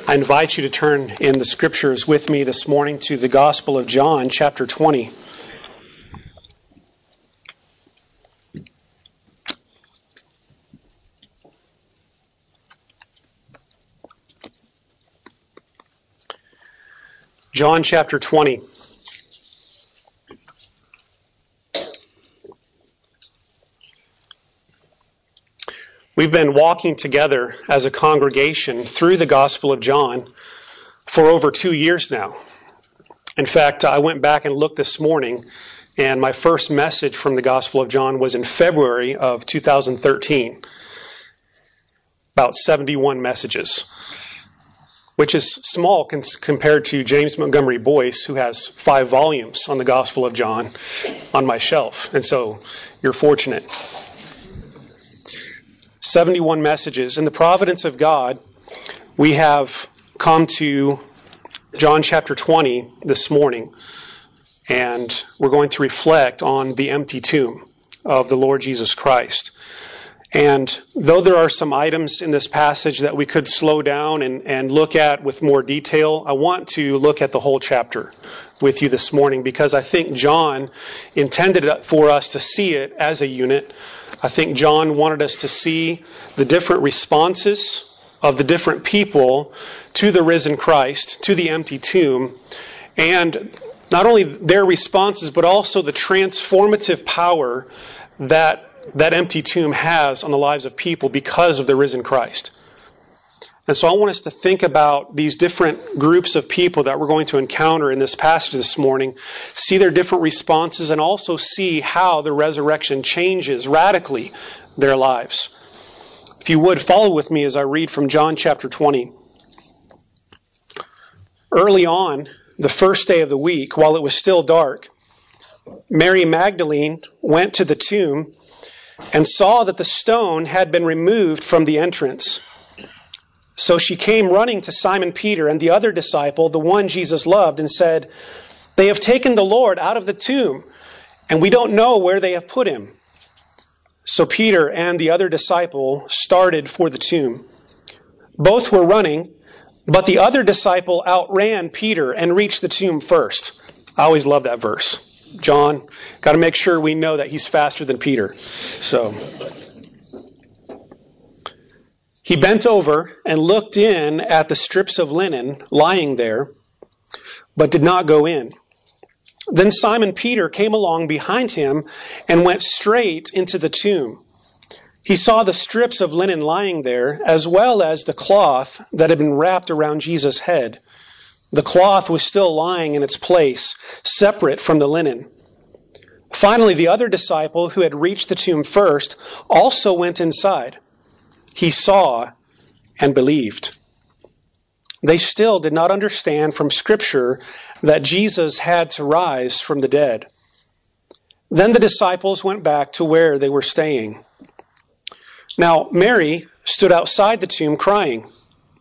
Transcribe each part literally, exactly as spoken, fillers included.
I invite you to turn in the scriptures with me this morning to the Gospel of John, chapter twenty. John chapter twenty. We've been walking together as a congregation through the Gospel of John for over two years now. In fact, I went back and looked this morning, and my first message from the Gospel of John was in February of two thousand thirteen. About seventy-one messages, which is small cons- compared to James Montgomery Boyce, who has five volumes on the Gospel of John on my shelf. And so you're fortunate. seventy-one messages. In the providence of God, we have come to John chapter twenty this morning, and we're going to reflect on the empty tomb of the Lord Jesus Christ. And though there are some items in this passage that we could slow down and, and look at with more detail, I want to look at the whole chapter with you this morning because I think John intended for us to see it as a unit. I think John wanted us to see the different responses of the different people to the risen Christ, to the empty tomb, and not only their responses, but also the transformative power that that empty tomb has on the lives of people because of the risen Christ. And so I want us to think about these different groups of people that we're going to encounter in this passage this morning, see their different responses, and also see how the resurrection changes radically their lives. If you would, follow with me as I read from John chapter twenty. Early on, the first day of the week, while it was still dark, Mary Magdalene went to the tomb and saw that the stone had been removed from the entrance. So she came running to Simon Peter and the other disciple, the one Jesus loved, and said, "They have taken the Lord out of the tomb, and we don't know where they have put him." So Peter and the other disciple started for the tomb. Both were running, but the other disciple outran Peter and reached the tomb first. I always love that verse. John, got to make sure we know that he's faster than Peter. So he bent over and looked in at the strips of linen lying there, but did not go in. Then Simon Peter came along behind him and went straight into the tomb. He saw the strips of linen lying there, as well as the cloth that had been wrapped around Jesus' head. The cloth was still lying in its place, separate from the linen. Finally, the other disciple who had reached the tomb first also went inside. He saw and believed. They still did not understand from Scripture that Jesus had to rise from the dead. Then the disciples went back to where they were staying. Now, Mary stood outside the tomb crying.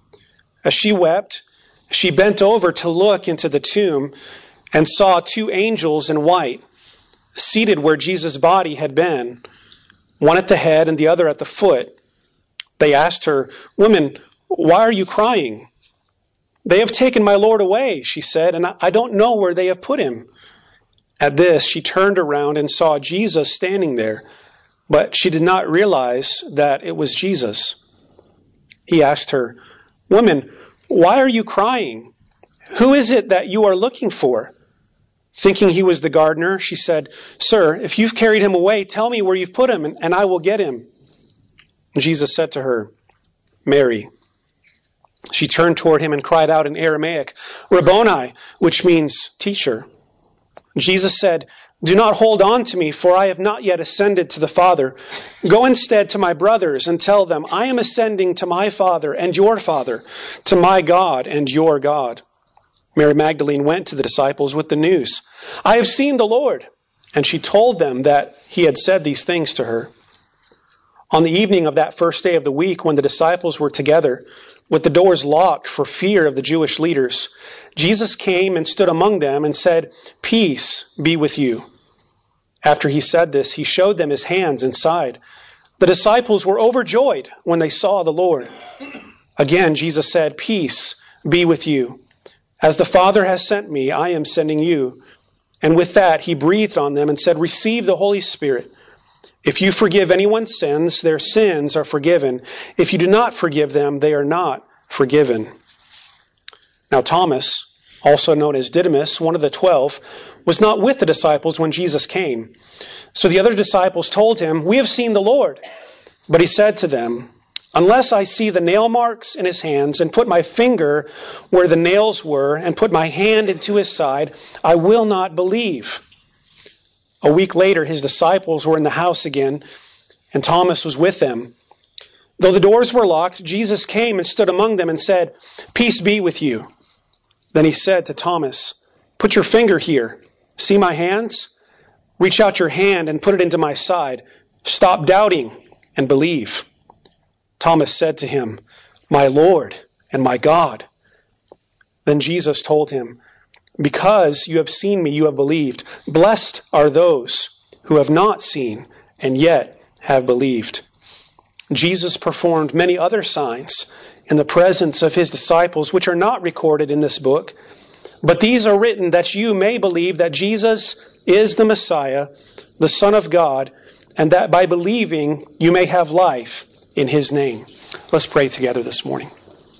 As she wept, she bent over to look into the tomb and saw two angels in white, seated where Jesus' body had been, one at the head and the other at the foot. They asked her, "Woman, why are you crying?" "They have taken my Lord away," she said, "and I don't know where they have put him." At this, she turned around and saw Jesus standing there, but she did not realize that it was Jesus. He asked her, "Woman, why are you crying? Who is it that you are looking for?" Thinking he was the gardener, she said, "Sir, if you've carried him away, tell me where you've put him, and, and I will get him." Jesus said to her, "Mary." She turned toward him and cried out in Aramaic, "Rabboni," which means teacher. Jesus said, "Do not hold on to me, for I have not yet ascended to the Father. Go instead to my brothers and tell them, I am ascending to my Father and your Father, to my God and your God." Mary Magdalene went to the disciples with the news, "I have seen the Lord." And she told them that he had said these things to her. On the evening of that first day of the week, when the disciples were together, with the doors locked for fear of the Jewish leaders, Jesus came and stood among them and said, "Peace be with you." After he said this, he showed them his hands and side. The disciples were overjoyed when they saw the Lord. Again, Jesus said, "Peace be with you. As the Father has sent me, I am sending you." And with that, he breathed on them and said, "Receive the Holy Spirit. If you forgive anyone's sins, their sins are forgiven. If you do not forgive them, they are not forgiven." Now Thomas, also known as Didymus, one of the twelve, was not with the disciples when Jesus came. So the other disciples told him, "We have seen the Lord." But he said to them, "Unless I see the nail marks in his hands and put my finger where the nails were and put my hand into his side, I will not believe." A week later, his disciples were in the house again, and Thomas was with them. Though the doors were locked, Jesus came and stood among them and said, "Peace be with you." Then he said to Thomas, "Put your finger here. See my hands? Reach out your hand and put it into my side. Stop doubting and believe." Thomas said to him, "My Lord and my God." Then Jesus told him, "Because you have seen me, you have believed. Blessed are those who have not seen and yet have believed." Jesus performed many other signs in the presence of his disciples, which are not recorded in this book. But these are written that you may believe that Jesus is the Messiah, the Son of God, and that by believing you may have life in his name. Let's pray together this morning.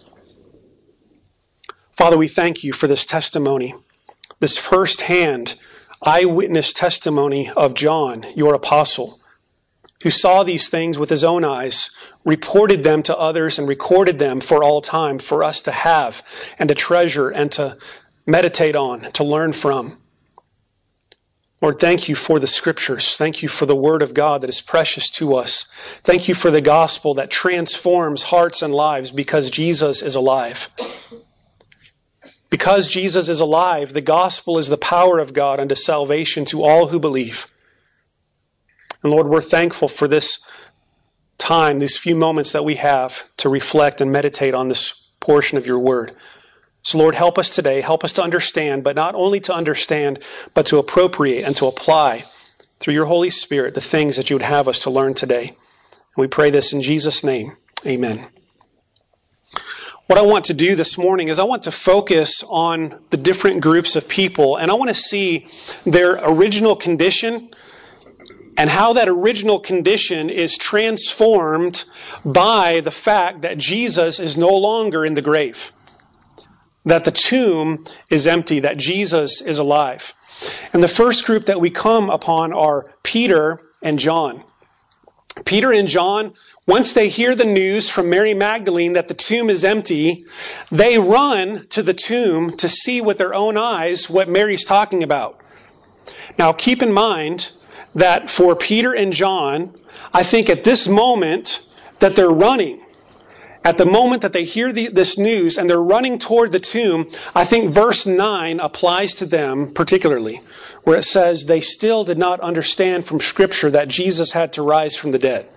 Father, we thank you for this testimony, this first-hand eyewitness testimony of John, your apostle, who saw these things with his own eyes, reported them to others, and recorded them for all time for us to have and to treasure and to meditate on, to learn from. Lord, thank you for the Scriptures. Thank you for the Word of God that is precious to us. Thank you for the gospel that transforms hearts and lives because Jesus is alive. Because Jesus is alive, the gospel is the power of God unto salvation to all who believe. And Lord, we're thankful for this time, these few moments that we have to reflect and meditate on this portion of your Word. So Lord, help us today. Help us to understand, but not only to understand, but to appropriate and to apply through your Holy Spirit the things that you would have us to learn today. And we pray this in Jesus' name. Amen. What I want to do this morning is I want to focus on the different groups of people, and I want to see their original condition and how that original condition is transformed by the fact that Jesus is no longer in the grave, that the tomb is empty, that Jesus is alive. And the first group that we come upon are Peter and John. Peter and John, once they hear the news from Mary Magdalene that the tomb is empty, they run to the tomb to see with their own eyes what Mary's talking about. Now keep in mind that for Peter and John, I think at this moment that they're running, at the moment that they hear the, this news and they're running toward the tomb, I think verse nine applies to them particularly, where it says they still did not understand from Scripture that Jesus had to rise from the dead.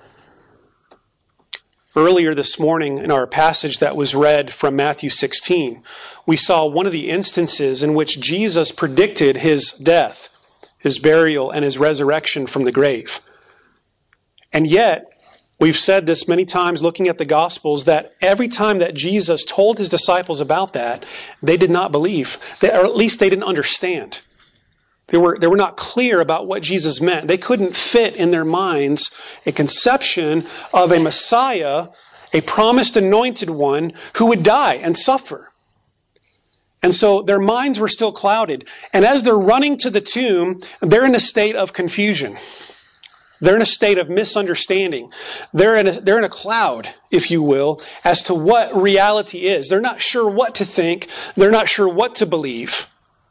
Earlier this morning in our passage that was read from Matthew sixteen, we saw one of the instances in which Jesus predicted his death, his burial, and his resurrection from the grave. And yet, we've said this many times looking at the Gospels, that every time that Jesus told his disciples about that, they did not believe, or at least they didn't understand. They were, they were not clear about what Jesus meant. They couldn't fit in their minds a conception of a Messiah, a promised anointed one, who would die and suffer. And so their minds were still clouded. And as they're running to the tomb, they're in a state of confusion. They're in a state of misunderstanding. They're in a, they're in a cloud, if you will, as to what reality is. They're not sure what to think. They're not sure what to believe.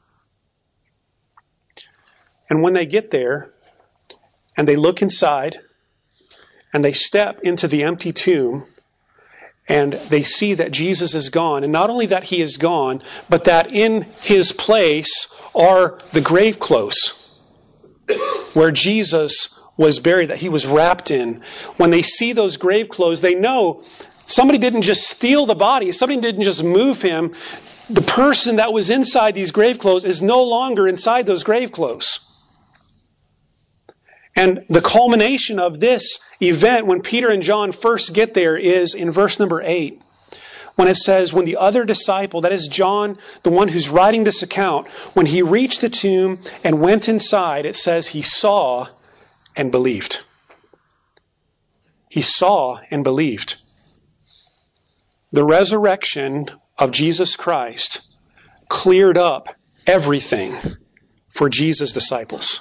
And when they get there, and they look inside, and they step into the empty tomb, and they see that Jesus is gone. And not only that he is gone, but that in his place are the grave clothes where Jesus was buried, that he was wrapped in. When they see those grave clothes, they know somebody didn't just steal the body. Somebody didn't just move him. The person that was inside these grave clothes is no longer inside those grave clothes. And the culmination of this event, when Peter and John first get there, is in verse number eight, when it says, when the other disciple, that is John, the one who's writing this account, when he reached the tomb and went inside, it says he saw and believed. He saw and believed. The resurrection of Jesus Christ cleared up everything for Jesus' disciples.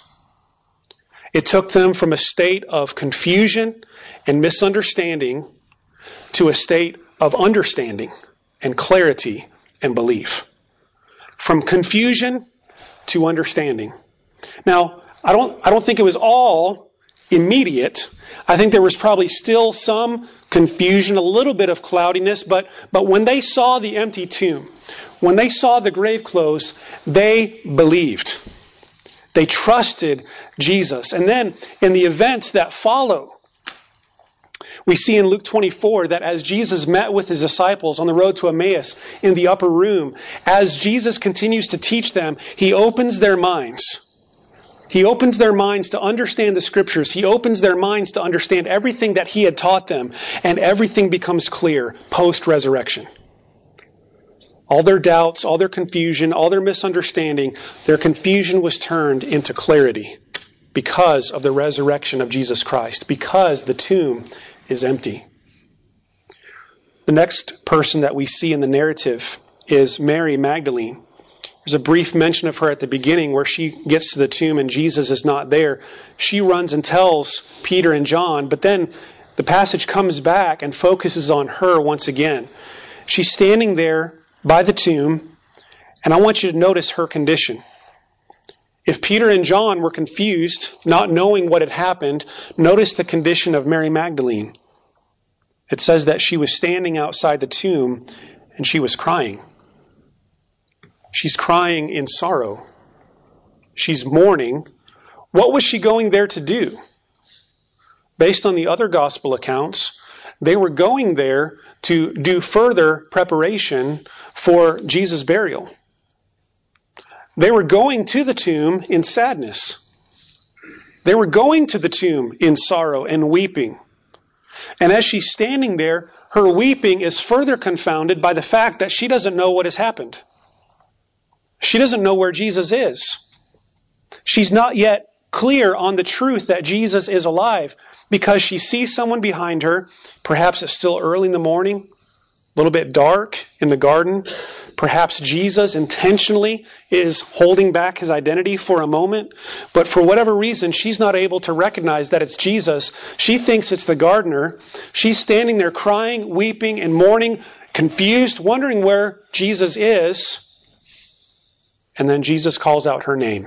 It took them from a state of confusion and misunderstanding to a state of understanding and clarity and belief. From confusion to understanding. Now, I don't, I don't think it was all immediate. I think there was probably still some confusion, a little bit of cloudiness, but, but when they saw the empty tomb, when they saw the grave clothes, they believed. They trusted Jesus. And then in the events that follow, we see in Luke twenty-four that as Jesus met with his disciples on the road to Emmaus in the upper room, as Jesus continues to teach them, he opens their minds. He opens their minds to understand the Scriptures. He opens their minds to understand everything that he had taught them, and everything becomes clear post-resurrection. All their doubts, all their confusion, all their misunderstanding, their confusion was turned into clarity because of the resurrection of Jesus Christ, because the tomb is empty. The next person that we see in the narrative is Mary Magdalene. There's a brief mention of her at the beginning where she gets to the tomb and Jesus is not there. She runs and tells Peter and John, but then the passage comes back and focuses on her once again. She's standing there by the tomb, and I want you to notice her condition. If Peter and John were confused, not knowing what had happened, notice the condition of Mary Magdalene. It says that she was standing outside the tomb and she was crying. She's crying in sorrow. She's mourning. What was she going there to do? Based on the other gospel accounts, they were going there to do further preparation for Jesus' burial. They were going to the tomb in sadness. They were going to the tomb in sorrow and weeping. And as she's standing there, her weeping is further confounded by the fact that she doesn't know what has happened. She doesn't know where Jesus is. She's not yet clear on the truth that Jesus is alive because she sees someone behind her. Perhaps it's still early in the morning, a little bit dark in the garden. Perhaps Jesus intentionally is holding back his identity for a moment. But for whatever reason, she's not able to recognize that it's Jesus. She thinks it's the gardener. She's standing there crying, weeping, and mourning, confused, wondering where Jesus is. And then Jesus calls out her name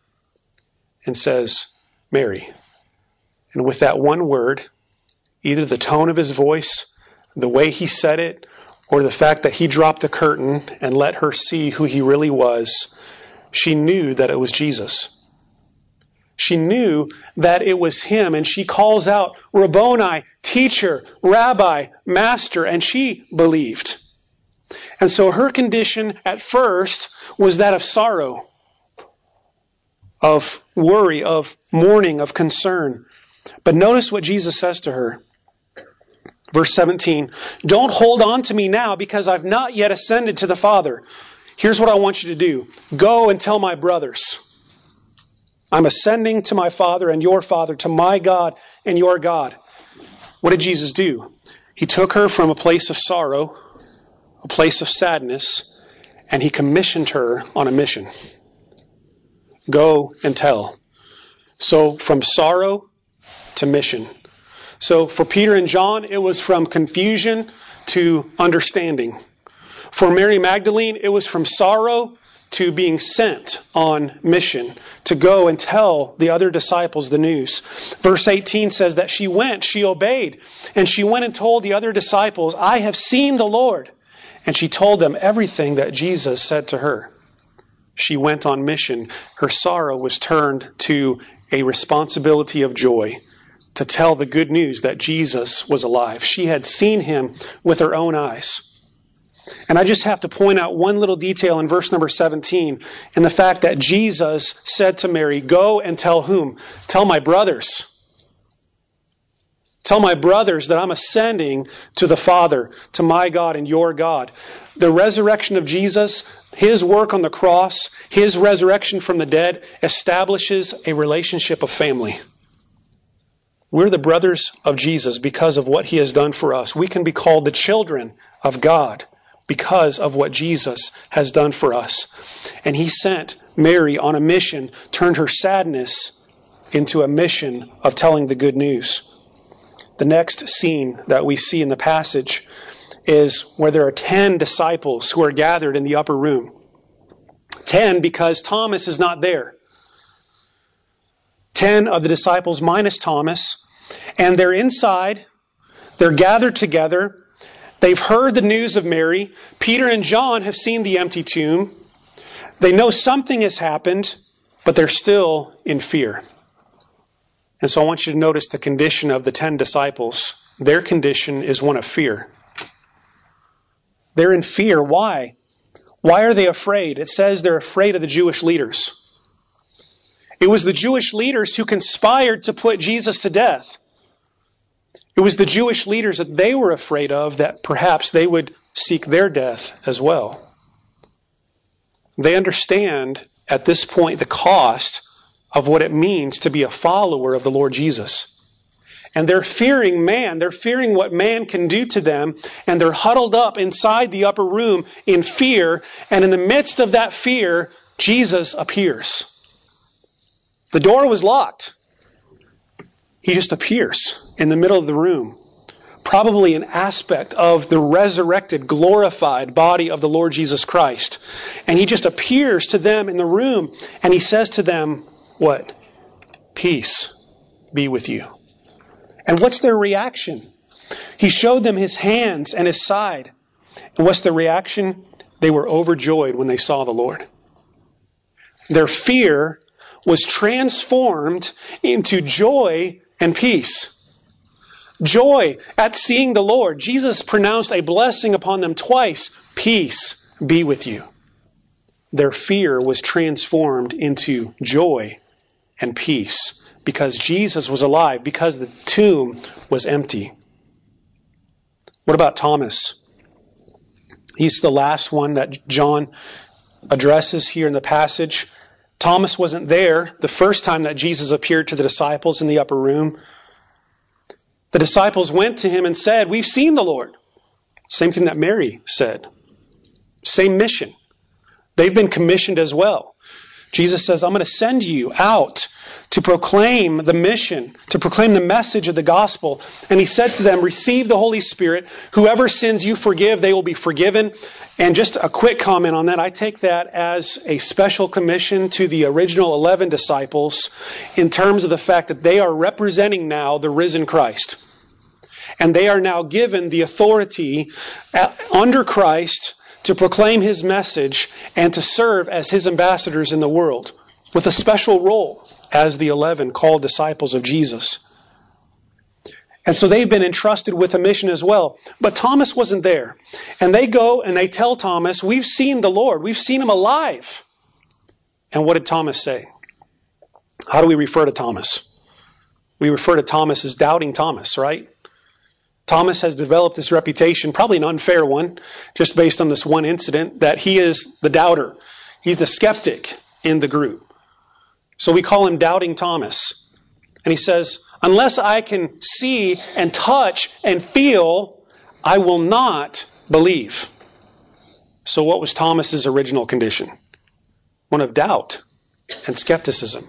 and says, Mary. And with that one word, either the tone of his voice, the way he said it, or the fact that he dropped the curtain and let her see who he really was, she knew that it was Jesus. She knew that it was him, and she calls out, Rabboni, teacher, rabbi, master, and she believed. And so her condition at first was that of sorrow, of worry, of mourning, of concern. But notice what Jesus says to her. Verse seventeen, don't hold on to me now because I've not yet ascended to the Father. Here's what I want you to do. Go and tell my brothers. I'm ascending to my Father and your Father, to my God and your God. What did Jesus do? He took her from a place of sorrow, a place of sadness, and he commissioned her on a mission. Go and tell. So from sorrow to mission. So for Peter and John, it was from confusion to understanding. For Mary Magdalene, it was from sorrow to being sent on mission to go and tell the other disciples the news. Verse eighteen says that she went, she obeyed, and she went and told the other disciples, I have seen the Lord. And she told them everything that Jesus said to her. She went on mission. Her sorrow was turned to a responsibility of joy to tell the good news that Jesus was alive. She had seen him with her own eyes. And I just have to point out one little detail in verse number seventeen, in the fact that Jesus said to Mary, go and tell whom? Tell my brothers. Tell my brothers that I'm ascending to the Father, to my God and your God. The resurrection of Jesus, His work on the cross, His resurrection from the dead, establishes a relationship of family. We're the brothers of Jesus because of what He has done for us. We can be called the children of God because of what Jesus has done for us. And He sent Mary on a mission, turned her sadness into a mission of telling the good news. The next scene that we see in the passage is where there are ten disciples who are gathered in the upper room. Ten because Thomas is not there. Ten of the disciples minus Thomas. And they're inside. They're gathered together. They've heard the news of Mary. Peter and John have seen the empty tomb. They know something has happened, but they're still in fear. And so I want you to notice the condition of the ten disciples. Their condition is one of fear. They're in fear. Why? Why are they afraid? It says they're afraid of the Jewish leaders. It was the Jewish leaders who conspired to put Jesus to death. It was the Jewish leaders that they were afraid of that perhaps they would seek their death as well. They understand at this point the cost of what it means to be a follower of the Lord Jesus. And they're fearing man. They're fearing what man can do to them. And they're huddled up inside the upper room in fear. And in the midst of that fear, Jesus appears. The door was locked. He just appears in the middle of the room. Probably an aspect of the resurrected, glorified body of the Lord Jesus Christ. And He just appears to them in the room. And He says to them, what? Peace be with you. And what's their reaction? He showed them His hands and His side. And what's their reaction? They were overjoyed when they saw the Lord. Their fear was transformed into joy and peace. Joy at seeing the Lord. Jesus pronounced a blessing upon them twice. Peace be with you. Their fear was transformed into joy and peace because Jesus was alive, because the tomb was empty. What about Thomas? He's the last one that John addresses here in the passage. Thomas wasn't there the first time that Jesus appeared to the disciples in the upper room. The disciples went to Him and said, "We've seen the Lord." Same thing that Mary said. Same mission. They've been commissioned as well. Jesus says, I'm going to send you out to proclaim the mission, to proclaim the message of the gospel. And He said to them, receive the Holy Spirit. Whoever sins you forgive, they will be forgiven. And just a quick comment on that. I take that as a special commission to the original eleven disciples in terms of the fact that they are representing now the risen Christ. And they are now given the authority under Christ to proclaim His message and to serve as His ambassadors in the world with a special role as the eleven called disciples of Jesus. And so they've been entrusted with a mission as well. But Thomas wasn't there. And they go and they tell Thomas, we've seen the Lord. We've seen Him alive. And what did Thomas say? How do we refer to Thomas? We refer to Thomas as doubting Thomas, right? Thomas has developed this reputation, probably an unfair one, just based on this one incident, that he is the doubter. He's the skeptic in the group. So we call him Doubting Thomas. And he says, unless I can see and touch and feel, I will not believe. So what was Thomas's original condition? One of doubt and skepticism.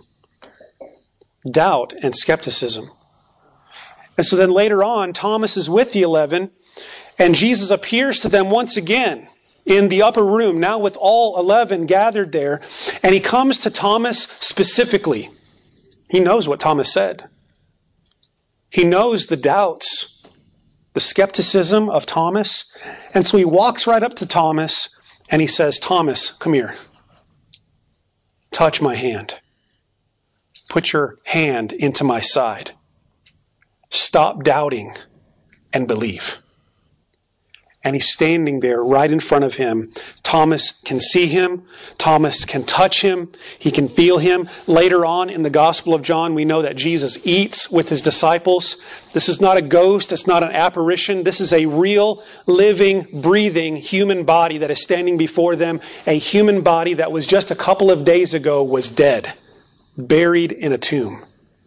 Doubt and skepticism. And so then later on, Thomas is with the eleven, and Jesus appears to them once again in the upper room, now with all eleven gathered there. And He comes to Thomas specifically. He knows what Thomas said. He knows the doubts, the skepticism of Thomas. And so He walks right up to Thomas and He says, Thomas, come here. Touch my hand. Put your hand into my side. Stop doubting and believe. And he's standing there right in front of him. Thomas can see him. Thomas can touch him. He can feel him. Later on in the Gospel of John, we know that Jesus eats with his disciples. This is not a ghost. It's not an apparition. This is a real, living, breathing human body that is standing before them. A human body that was just a couple of days ago was dead, buried in a tomb.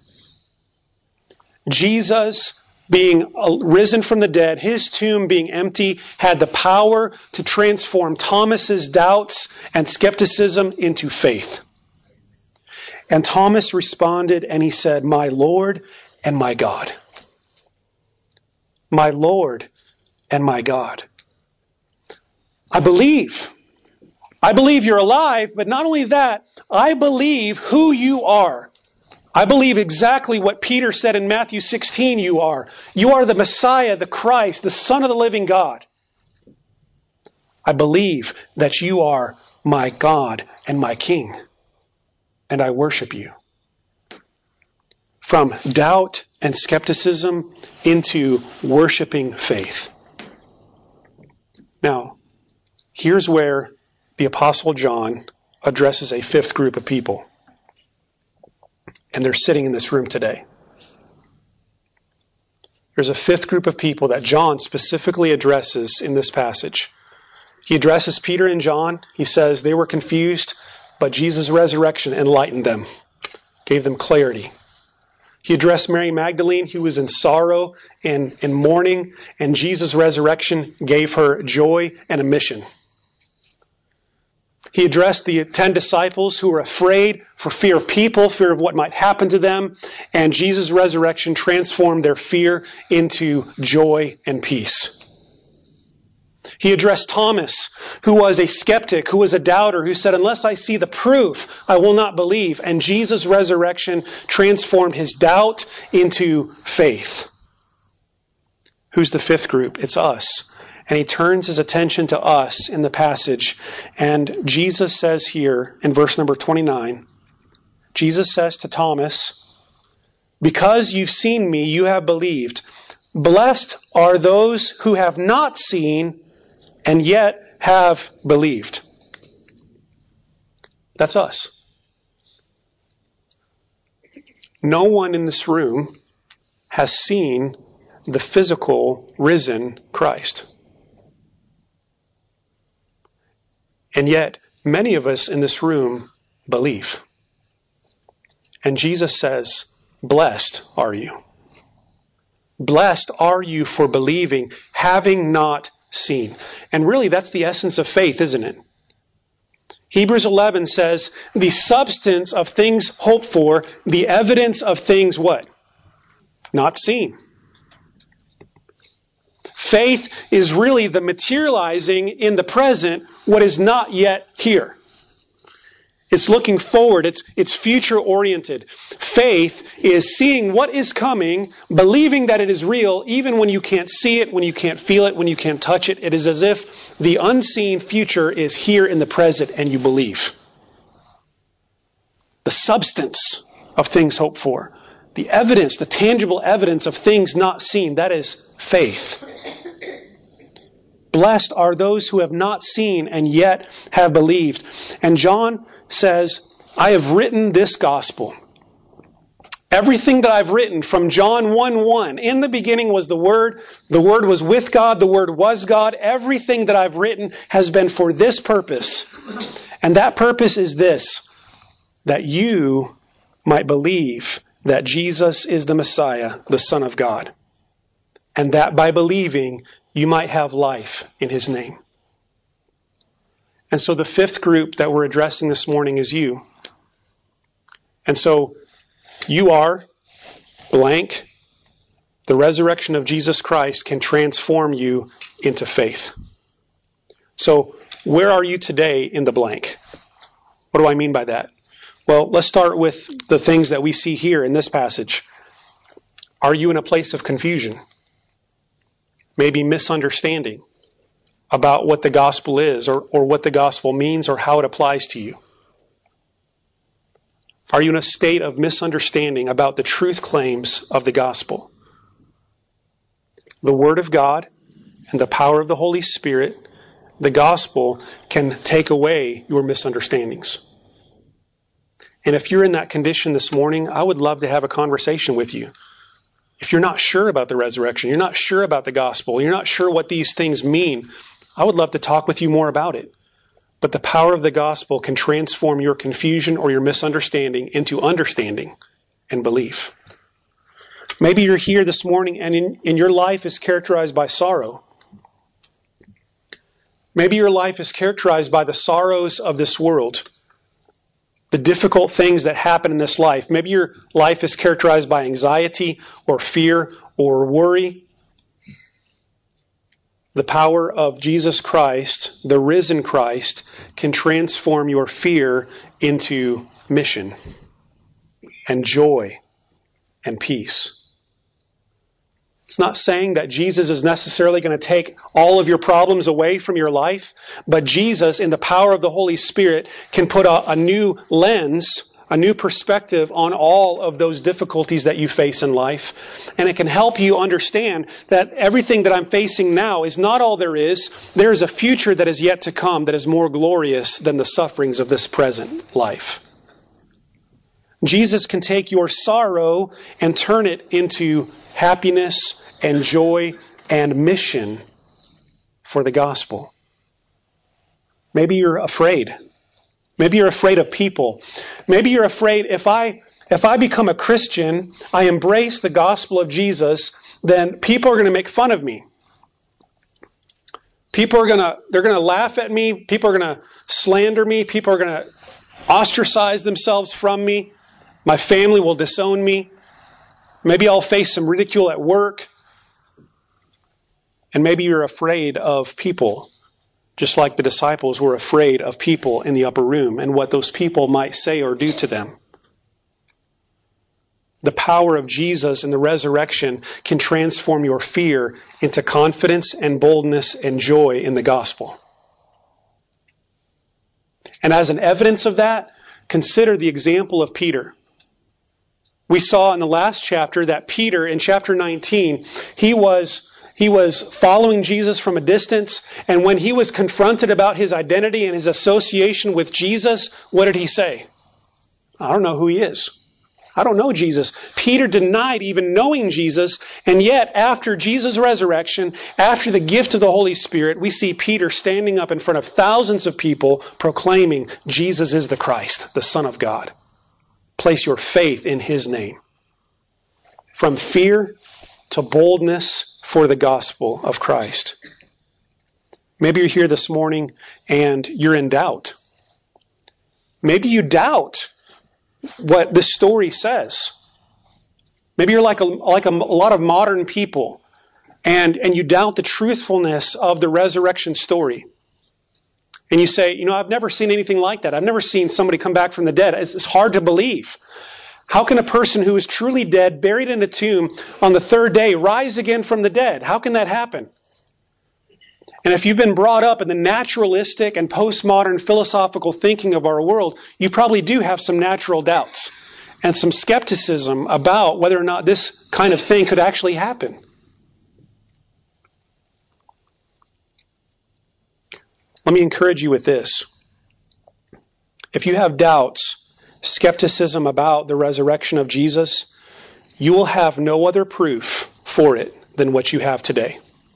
Jesus, being risen from the dead, his tomb being empty, had the power to transform Thomas's doubts and skepticism into faith. And Thomas responded and he said, "My Lord and my God." My Lord and my God. I believe. I believe you're alive, but not only that, I believe who you are. I believe exactly what Peter said in Matthew sixteen you are. You are the Messiah, the Christ, the Son of the living God. I believe that you are my God and my King, and I worship you. From doubt and skepticism into worshiping faith. Now, here's where the Apostle John addresses a fifth group of people. And they're sitting in this room today. There's a fifth group of people that John specifically addresses in this passage. He addresses Peter and John. He says they were confused, but Jesus' resurrection enlightened them, gave them clarity. He addressed Mary Magdalene, who was in sorrow and, and mourning, and Jesus' resurrection gave her joy and a mission. He addressed the ten disciples who were afraid for fear of people, fear of what might happen to them, and Jesus' resurrection transformed their fear into joy and peace. He addressed Thomas, who was a skeptic, who was a doubter, who said, "Unless I see the proof, I will not believe." And Jesus' resurrection transformed his doubt into faith. Who's the fifth group? It's us. And he turns his attention to us in the passage. And Jesus says here in verse number twenty-nine, Jesus says to Thomas, "Because you've seen me, you have believed. Blessed are those who have not seen and yet have believed." That's us. No one in this room has seen the physical risen Christ. And yet, many of us in this room believe. And Jesus says, "Blessed are you. Blessed are you for believing, having not seen." And really, that's the essence of faith, isn't it? Hebrews eleven says, the substance of things hoped for, the evidence of things what? Not seen. Faith is really the materializing in the present what is not yet here. It's looking forward. It's, it's future-oriented. Faith is seeing what is coming, believing that it is real, even when you can't see it, when you can't feel it, when you can't touch it. It is as if the unseen future is here in the present and you believe. The substance of things hoped for. The evidence, the tangible evidence of things not seen. That is faith. Blessed are those who have not seen and yet have believed. And John says, I have written this gospel. Everything that I've written from John one one, in the beginning was the Word, the Word was with God, the Word was God. Everything that I've written has been for this purpose. And that purpose is this, that you might believe that Jesus is the Messiah, the Son of God. And that by believing, you might have life in His name. And so the fifth group that we're addressing this morning is you. And so you are blank. The resurrection of Jesus Christ can transform you into faith. So where are you today in the blank? What do I mean by that? Well, let's start with the things that we see here in this passage. Are you in a place of confusion? Maybe misunderstanding about what the gospel is or, or what the gospel means or how it applies to you? Are you in a state of misunderstanding about the truth claims of the gospel? The Word of God and the power of the Holy Spirit, the gospel, can take away your misunderstandings. And if you're in that condition this morning, I would love to have a conversation with you. If you're not sure about the resurrection, you're not sure about the gospel, you're not sure what these things mean, I would love to talk with you more about it. But the power of the gospel can transform your confusion or your misunderstanding into understanding and belief. Maybe you're here this morning and in, in your life is characterized by sorrow. Maybe your life is characterized by the sorrows of this world, the difficult things that happen in this life. Maybe your life is characterized by anxiety or fear or worry. The power of Jesus Christ, the risen Christ, can transform your fear into mission and joy and peace. It's not saying that Jesus is necessarily going to take all of your problems away from your life, but Jesus, in the power of the Holy Spirit, can put a, a new lens, a new perspective on all of those difficulties that you face in life. And it can help you understand that everything that I'm facing now is not all there is. There is a future that is yet to come that is more glorious than the sufferings of this present life. Jesus can take your sorrow and turn it into happiness and joy and mission for the gospel. Maybe you're afraid. Maybe you're afraid of people. Maybe you're afraid if I if I become a Christian, I embrace the gospel of Jesus, then people are going to make fun of me. People are going to they're going to laugh at me. People are going to slander me. People are going to ostracize themselves from me. My family will disown me. Maybe I'll face some ridicule at work. And maybe you're afraid of people, just like the disciples were afraid of people in the upper room and what those people might say or do to them. The power of Jesus and the resurrection can transform your fear into confidence and boldness and joy in the gospel. And as an evidence of that, consider the example of Peter. We saw in the last chapter that Peter, in chapter nineteen, he was, he was following Jesus from a distance, and when he was confronted about his identity and his association with Jesus, what did he say? I don't know who he is. I don't know Jesus. Peter denied even knowing Jesus, and yet after Jesus' resurrection, after the gift of the Holy Spirit, we see Peter standing up in front of thousands of people proclaiming Jesus is the Christ, the Son of God. Place your faith in His name. From fear to boldness for the gospel of Christ. Maybe you're here this morning and you're in doubt. Maybe you doubt what this story says. Maybe you're like a, like a, a lot of modern people and, and you doubt the truthfulness of the resurrection story. And you say, you know, I've never seen anything like that. I've never seen somebody come back from the dead. It's, it's hard to believe. How can a person who is truly dead, buried in a tomb, on the third day rise again from the dead? How can that happen? And if you've been brought up in the naturalistic and postmodern philosophical thinking of our world, you probably do have some natural doubts and some skepticism about whether or not this kind of thing could actually happen. Let me encourage you with this. If you have doubts, skepticism about the resurrection of Jesus, you will have no other proof for it than what you have today.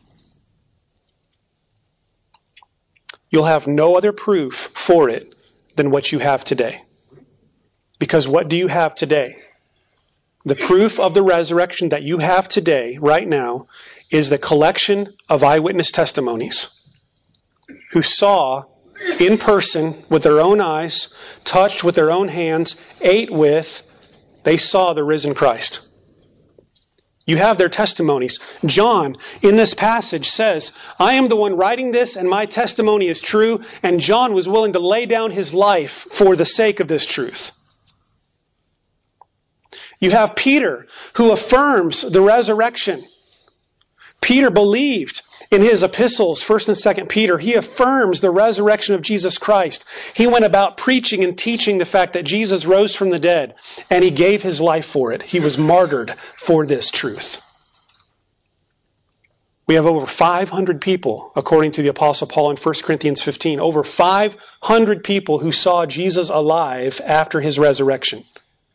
You'll have no other proof for it than what you have today. Because what do you have today? The proof of the resurrection that you have today, right now, is the collection of eyewitness testimonies who saw in person with their own eyes, touched with their own hands, ate with, they saw the risen Christ. You have their testimonies. John, in this passage, says, I am the one writing this and my testimony is true, and John was willing to lay down his life for the sake of this truth. You have Peter, who affirms the resurrection. Peter believed in his epistles, First and Second Peter. He affirms the resurrection of Jesus Christ. He went about preaching and teaching the fact that Jesus rose from the dead, and he gave his life for it. He was martyred for this truth. We have over five hundred people, according to the Apostle Paul in First Corinthians fifteen, over five hundred people who saw Jesus alive after his resurrection.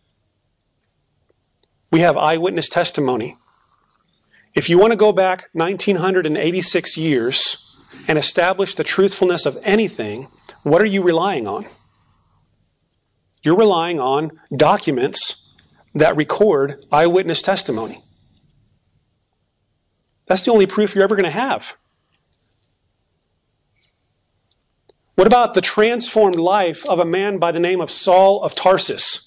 We have eyewitness testimony. If you want to go back one thousand nine hundred eighty-six years and establish the truthfulness of anything, what are you relying on? You're relying on documents that record eyewitness testimony. That's the only proof you're ever going to have. What about the transformed life of a man by the name of Saul of Tarsus?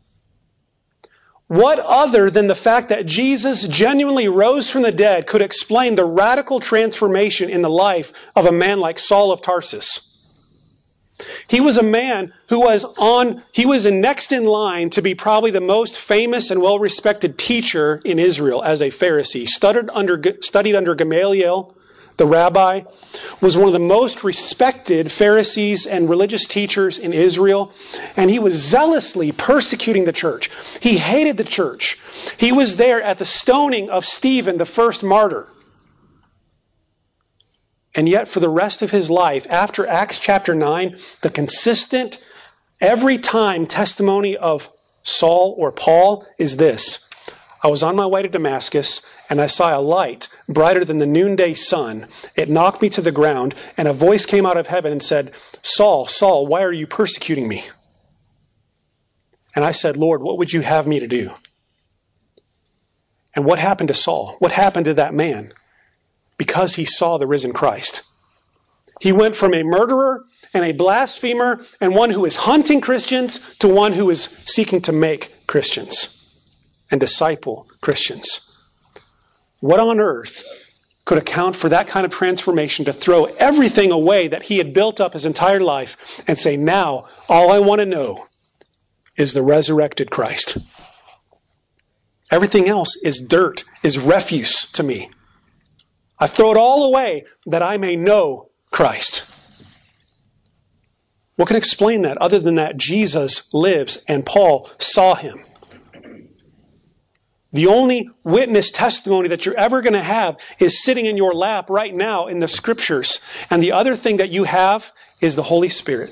What other than the fact that Jesus genuinely rose from the dead could explain the radical transformation in the life of a man like Saul of Tarsus? He was a man who was on, he was next in line to be probably the most famous and well-respected teacher in Israel as a Pharisee. Studied under, studied under Gamaliel, the rabbi, was one of the most respected Pharisees and religious teachers in Israel, and he was zealously persecuting the church. He hated the church. He was there at the stoning of Stephen, the first martyr. And yet for the rest of his life, after Acts chapter nine, the consistent, every time testimony of Saul or Paul is this: I was on my way to Damascus, and I saw a light brighter than the noonday sun. It knocked me to the ground, and a voice came out of heaven and said, Saul, Saul, why are you persecuting me? And I said, Lord, what would you have me to do? And what happened to Saul? What happened to that man? Because he saw the risen Christ. He went from a murderer and a blasphemer and one who is hunting Christians to one who is seeking to make Christians and disciple Christians. What on earth could account for that kind of transformation to throw everything away that he had built up his entire life and say, now all I want to know is the resurrected Christ. Everything else is dirt, is refuse to me. I throw it all away that I may know Christ. What can explain that other than that Jesus lives and Paul saw him? The only witness testimony that you're ever going to have is sitting in your lap right now in the Scriptures. And the other thing that you have is the Holy Spirit.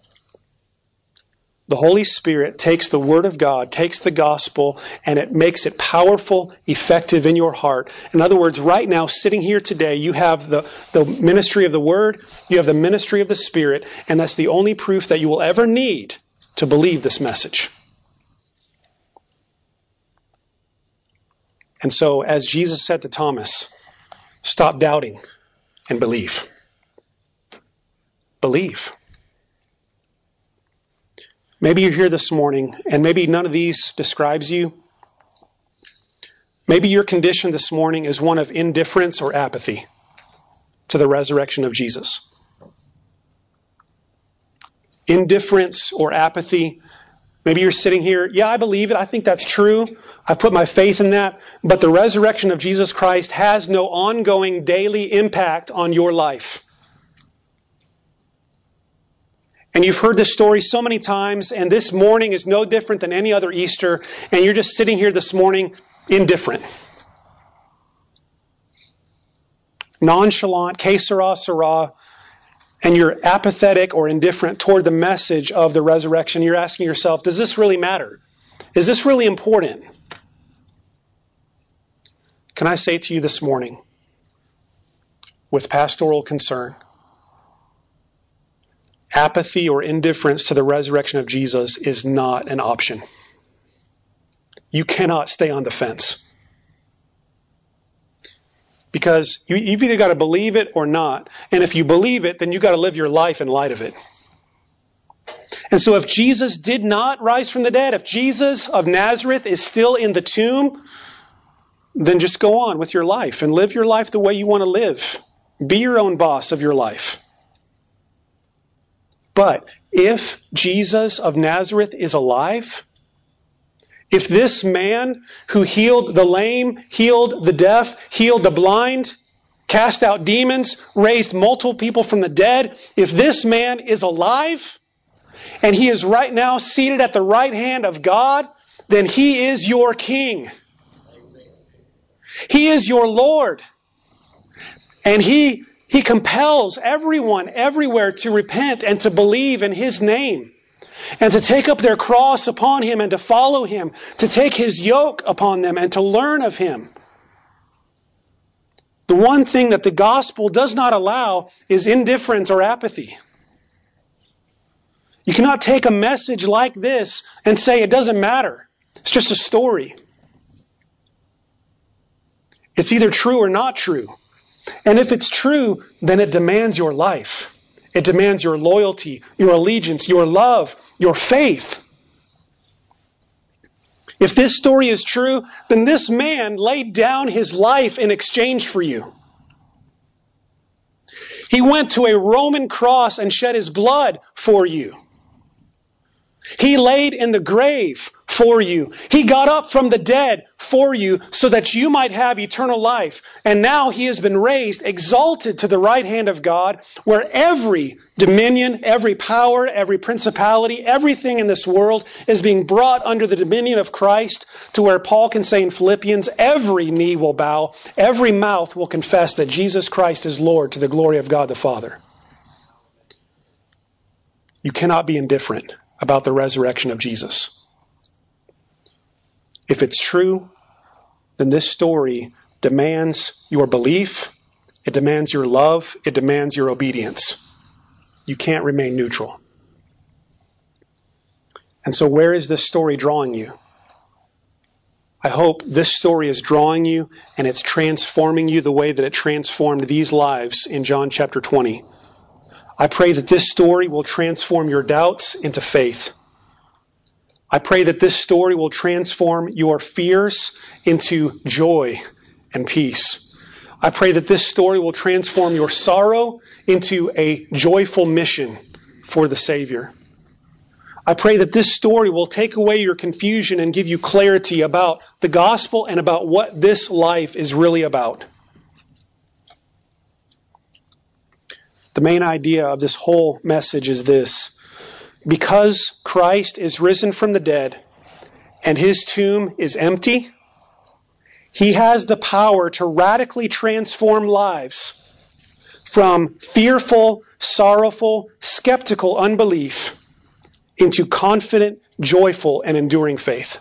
The Holy Spirit takes the Word of God, takes the gospel, and it makes it powerful, effective in your heart. In other words, right now, sitting here today, you have the, the ministry of the Word, you have the ministry of the Spirit, and that's the only proof that you will ever need to believe this message. And so, as Jesus said to Thomas, stop doubting and believe. Believe. Maybe you're here this morning, and maybe none of these describes you. Maybe your condition this morning is one of indifference or apathy to the resurrection of Jesus. Indifference or apathy. Maybe you're sitting here, yeah, I believe it. I think that's true. I put my faith in that. But the resurrection of Jesus Christ has no ongoing daily impact on your life. And you've heard this story so many times, and this morning is no different than any other Easter, and you're just sitting here this morning indifferent. Nonchalant, que sera, sera, and you're apathetic or indifferent toward the message of the resurrection. You're asking yourself, does this really matter? Is this really important? Can I say to you this morning, with pastoral concern, apathy or indifference to the resurrection of Jesus is not an option. You cannot stay on the fence. Because you, you've either got to believe it or not. And if you believe it, then you've got to live your life in light of it. And so if Jesus did not rise from the dead, if Jesus of Nazareth is still in the tomb, then just go on with your life and live your life the way you want to live. Be your own boss of your life. But if Jesus of Nazareth is alive, if this man who healed the lame, healed the deaf, healed the blind, cast out demons, raised multiple people from the dead, if this man is alive, and he is right now seated at the right hand of God, then he is your king. He is your Lord. And he, he compels everyone everywhere to repent and to believe in His name, and to take up their cross upon Him and to follow Him, to take His yoke upon them and to learn of Him. The one thing that the gospel does not allow is indifference or apathy. You cannot take a message like this and say it doesn't matter. It's just a story. It's either true or not true. And if it's true, then it demands your life. It demands your loyalty, your allegiance, your love, your faith. If this story is true, then this man laid down his life in exchange for you. He went to a Roman cross and shed his blood for you. He laid in the grave for you. He got up from the dead for you so that you might have eternal life. And now He has been raised, exalted to the right hand of God, where every dominion, every power, every principality, everything in this world is being brought under the dominion of Christ, to where Paul can say in Philippians, every knee will bow, every mouth will confess that Jesus Christ is Lord, to the glory of God the Father. You cannot be indifferent about the resurrection of Jesus. If it's true, then this story demands your belief, it demands your love, it demands your obedience. You can't remain neutral. And so where is this story drawing you? I hope this story is drawing you and it's transforming you the way that it transformed these lives in John chapter twenty. I pray that this story will transform your doubts into faith. I pray that this story will transform your fears into joy and peace. I pray that this story will transform your sorrow into a joyful mission for the Savior. I pray that this story will take away your confusion and give you clarity about the gospel and about what this life is really about. The main idea of this whole message is this: because Christ is risen from the dead and His tomb is empty, He has the power to radically transform lives from fearful, sorrowful, skeptical unbelief into confident, joyful, and enduring faith.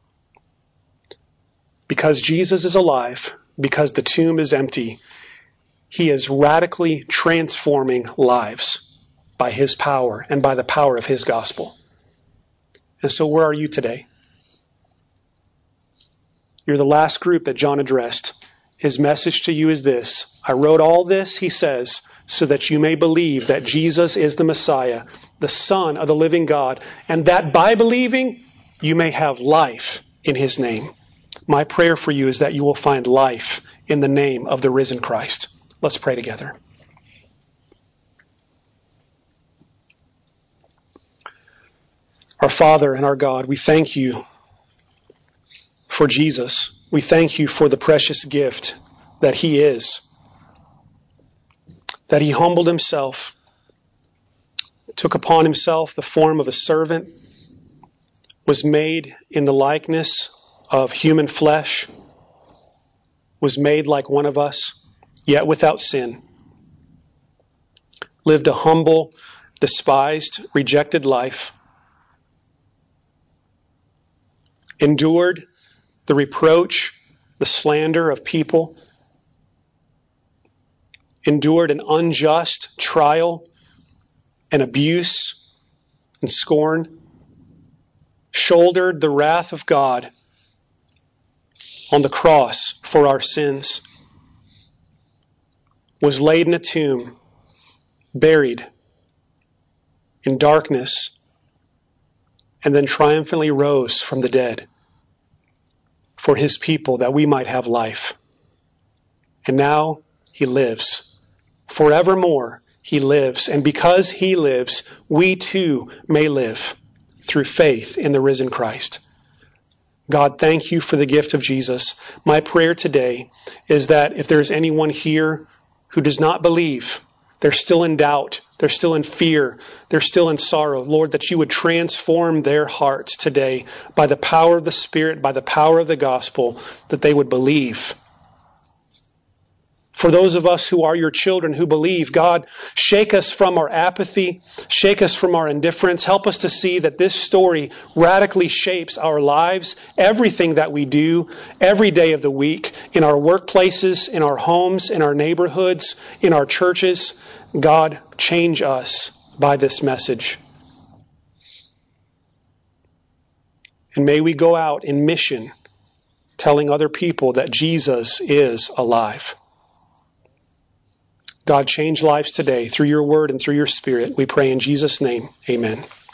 Because Jesus is alive, because the tomb is empty, He is radically transforming lives by His power and by the power of His gospel. And so where are you today? You're the last group that John addressed. His message to you is this: I wrote all this, he says, so that you may believe that Jesus is the Messiah, the Son of the living God, and that by believing you may have life in His name. My prayer for you is that you will find life in the name of the risen Christ. Let's pray together. Our Father and our God, we thank You for Jesus. We thank You for the precious gift that He is. That He humbled Himself, took upon Himself the form of a servant, was made in the likeness of human flesh, was made like one of us, yet without sin, lived a humble, despised, rejected life, endured the reproach, the slander of people, endured an unjust trial and abuse and scorn, shouldered the wrath of God on the cross for our sins, was laid in a tomb, buried in darkness, and then triumphantly rose from the dead for His people that we might have life. And now He lives. Forevermore He lives. And because He lives, we too may live through faith in the risen Christ. God, thank You for the gift of Jesus. My prayer today is that if there's anyone here who does not believe, they're still in doubt, they're still in fear, they're still in sorrow, Lord, that You would transform their hearts today by the power of the Spirit, by the power of the gospel, that they would believe. For those of us who are your children who believe, God, shake us from our apathy, shake us from our indifference. Help us to see that this story radically shapes our lives, everything that we do, every day of the week, in our workplaces, in our homes, in our neighborhoods, in our churches. God, change us by this message. And may we go out in mission, telling other people that Jesus is alive. God, change lives today through your word and through your Spirit. We pray in Jesus' name. Amen.